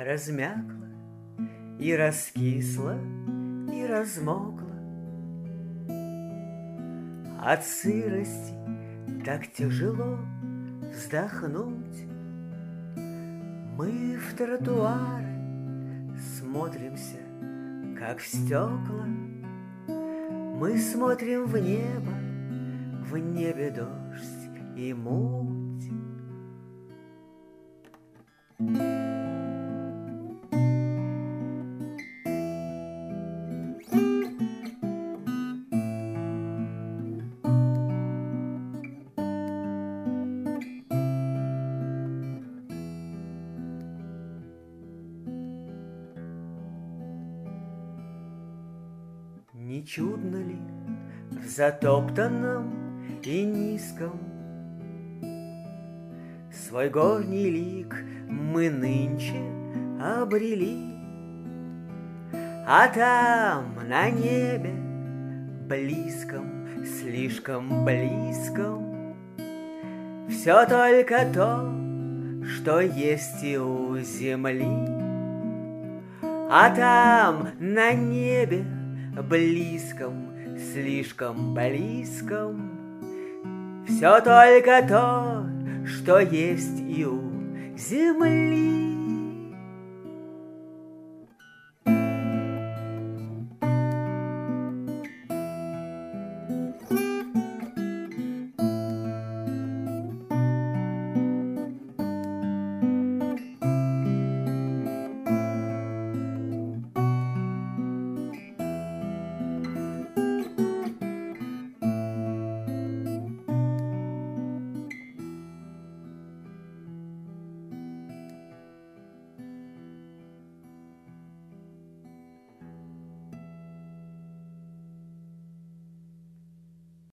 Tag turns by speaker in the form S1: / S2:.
S1: размякла, и раскисла, и размокла. От сырости так тяжело вздохнуть. Мы в тротуары смотримся, как в стекла. Мы смотрим в небе дождь и муть. Не чудно ли в затоптанном и низком свой горний лик мы нынче обрели? А там на небе близком, слишком близком, все только то, что есть и у земли. А там на небе близком, слишком близком, все только то, что есть и у земли.